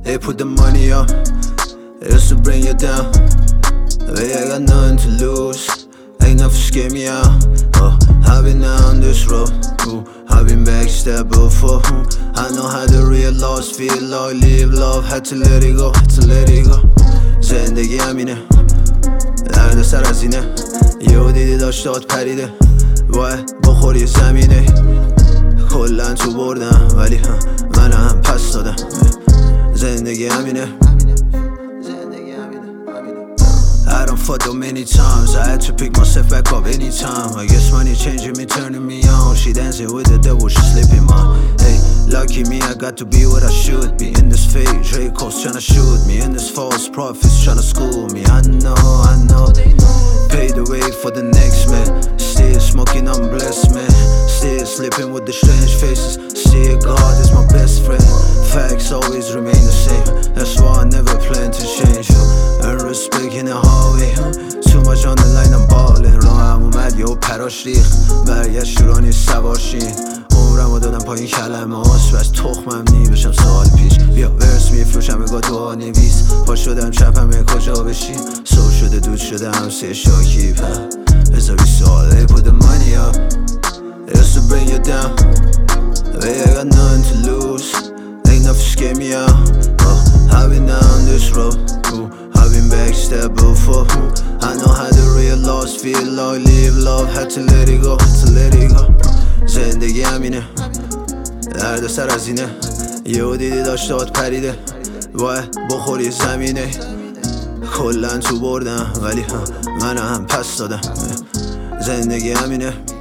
They put the money up, they used to bring you down. Hey, I got nothing to lose, ain't nothing scare me out. I've been down this road, I've been backstabbed before. I know how the real lost feel like, live love, had to let it go, had to let it go. زندگی همینه، درد سر از اینه. یهو دیدی داشت داد پریده، باید بخوری زمینه. کلن تو بردم ولی منم پس دادم. زندگی همینه. I done fucked up many times, I had to pick myself back up anytime. I guess money changing me, turning me on. She dancing with the devil, she slipping my. Hey, lucky me, I got to be what I should be. In this fake Dracos tryna shoot me, in this false prophets tryna school me. I know, paid the way for the next man. Still smoking, I'm blessed man. Still slipping with the strange faces. Still God is my best friend. Facts always remain the same, that's why I never plan to change. And respect in the hallway, too much on the line, I'm ballin'. راهم اومد یهو پراش ریخت، برگشت شورانی سوارشین. عمرمو دادم پایین کلمه هاست و از تخمم نی بشم سال پیش. بیا ورس میفروشم بگاه دعا نویس، پا شدم چپمه کجا بشین. سو شده دود شده همسه شاکی پر حسابی سال. They put the money up, they used to bring you down. Hey, I got nothing to lose, ain't nothing scare me out. I've been down this road, I've been backstabbed before. I know how the real lost feel like, live love, had to let it go, had to let it go. زندگی همینه، درد سر از اینه. یهو دیدی داشت داد پریده، باید بخوری زمینه. کلن تو بردم ولی منم پس دادم. زندگی همینه.